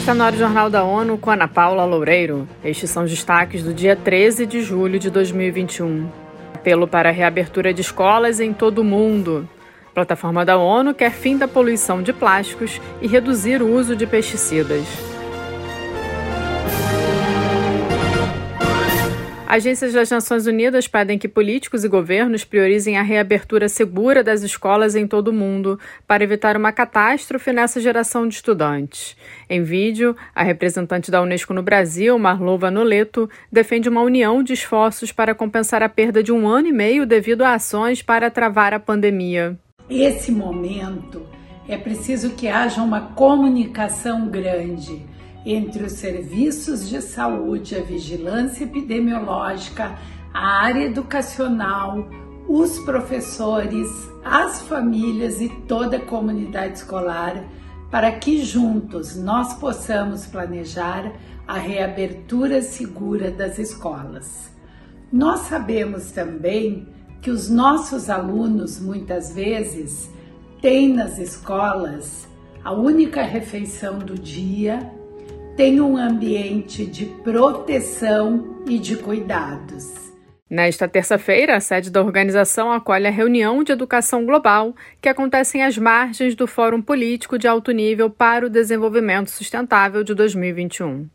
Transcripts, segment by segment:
Está no ar o Jornal da ONU com Ana Paula Loureiro. Estes são os destaques do dia 13 de julho de 2021. Apelo para a reabertura de escolas em todo o mundo. A plataforma da ONU quer fim da poluição de plásticos e reduzir o uso de pesticidas. Agências das Nações Unidas pedem que políticos e governos priorizem a reabertura segura das escolas em todo o mundo para evitar uma catástrofe nessa geração de estudantes. Em vídeo, a representante da Unesco no Brasil, Marlova Noleto, defende uma união de esforços para compensar a perda de 1 ano e meio devido a ações para travar a pandemia. Esse momento é preciso que haja uma comunicação grande entre os serviços de saúde, a vigilância epidemiológica, a área educacional, os professores, as famílias e toda a comunidade escolar, para que juntos nós possamos planejar a reabertura segura das escolas. Nós sabemos também que os nossos alunos, muitas vezes, têm nas escolas a única refeição do dia, tem um ambiente de proteção e de cuidados. Nesta terça-feira, a sede da organização acolhe a reunião de educação global que acontece às margens do Fórum Político de Alto Nível para o Desenvolvimento Sustentável de 2021.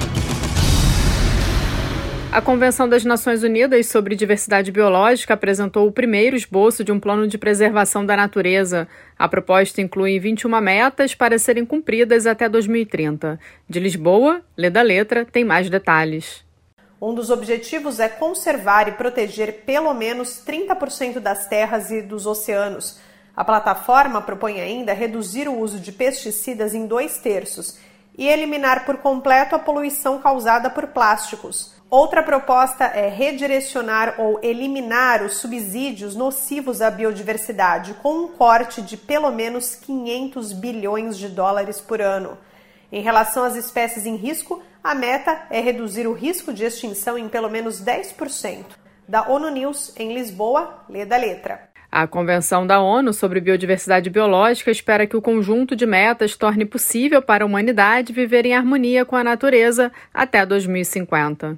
A Convenção das Nações Unidas sobre Diversidade Biológica apresentou o primeiro esboço de um plano de preservação da natureza. A proposta inclui 21 metas para serem cumpridas até 2030. De Lisboa, Lê da Letra tem mais detalhes. Um dos objetivos é conservar e proteger pelo menos 30% das terras e dos oceanos. A plataforma propõe ainda reduzir o uso de pesticidas em 2/3 e eliminar por completo a poluição causada por plásticos. Outra proposta é redirecionar ou eliminar os subsídios nocivos à biodiversidade, com um corte de pelo menos 500 bilhões de dólares por ano. Em relação às espécies em risco, a meta é reduzir o risco de extinção em pelo menos 10%. Da ONU News, em Lisboa, Lê da Letra. A Convenção da ONU sobre Biodiversidade Biológica espera que o conjunto de metas torne possível para a humanidade viver em harmonia com a natureza até 2050.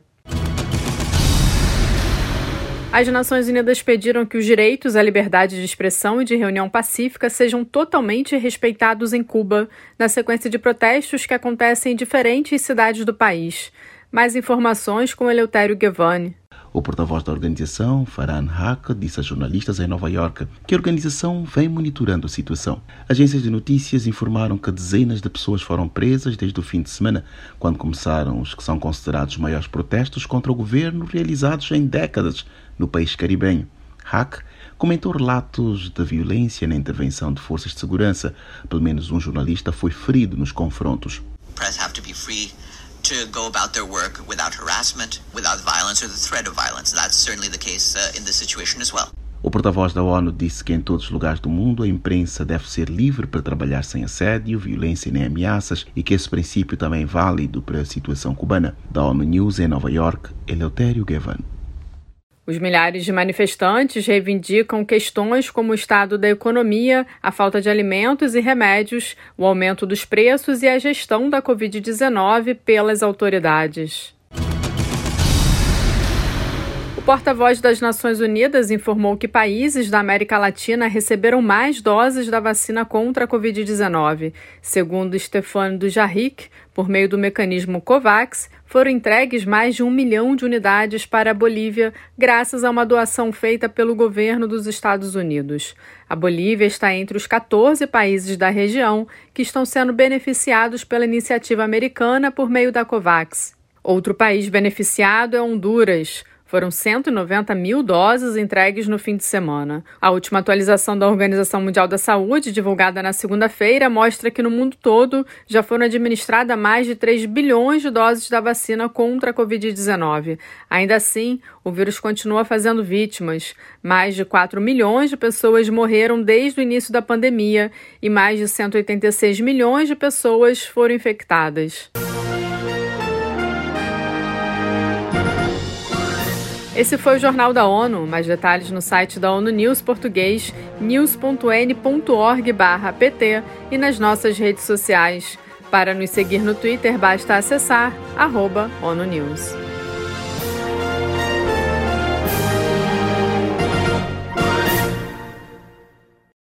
As Nações Unidas pediram que os direitos à liberdade de expressão e de reunião pacífica sejam totalmente respeitados em Cuba, na sequência de protestos que acontecem em diferentes cidades do país. Mais informações com Eleutério Gavan. O porta-voz da organização, Farhan Haq, disse a jornalistas em Nova Iorque que a organização vem monitorando a situação. Agências de notícias informaram que dezenas de pessoas foram presas desde o fim de semana, quando começaram os que são considerados os maiores protestos contra o governo realizados em décadas no país caribenho. Haq comentou relatos de violência na intervenção de forças de segurança. Pelo menos um jornalista foi ferido nos confrontos. Press have to be free to go about their work without harassment, without violence or the threat of violence. That's certainly the case in this situation as well. O porta-voz da ONU disse que em todos os lugares do mundo a imprensa deve ser livre para trabalhar sem assédio, violência nem ameaças e que esse princípio também é válido para a situação cubana. Da ONU News em Nova York, Eleutério Gavan. Os milhares de manifestantes reivindicam questões como o estado da economia, a falta de alimentos e remédios, o aumento dos preços e a gestão da Covid-19 pelas autoridades. O porta-voz das Nações Unidas informou que países da América Latina receberam mais doses da vacina contra a Covid-19. Segundo Stéphane Dujarric, por meio do mecanismo COVAX, foram entregues mais de 1 milhão de unidades para a Bolívia, graças a uma doação feita pelo governo dos Estados Unidos. A Bolívia está entre os 14 países da região que estão sendo beneficiados pela iniciativa americana por meio da COVAX. Outro país beneficiado é Honduras. Foram 190 mil doses entregues no fim de semana. A última atualização da Organização Mundial da Saúde, divulgada na segunda-feira, mostra que no mundo todo já foram administradas mais de 3 bilhões de doses da vacina contra a Covid-19. Ainda assim, o vírus continua fazendo vítimas. Mais de 4 milhões de pessoas morreram desde o início da pandemia e mais de 186 milhões de pessoas foram infectadas. Esse foi o Jornal da ONU. Mais detalhes no site da ONU News português, news.n.org/pt e nas nossas redes sociais. Para nos seguir no Twitter, basta acessar @ONUNews.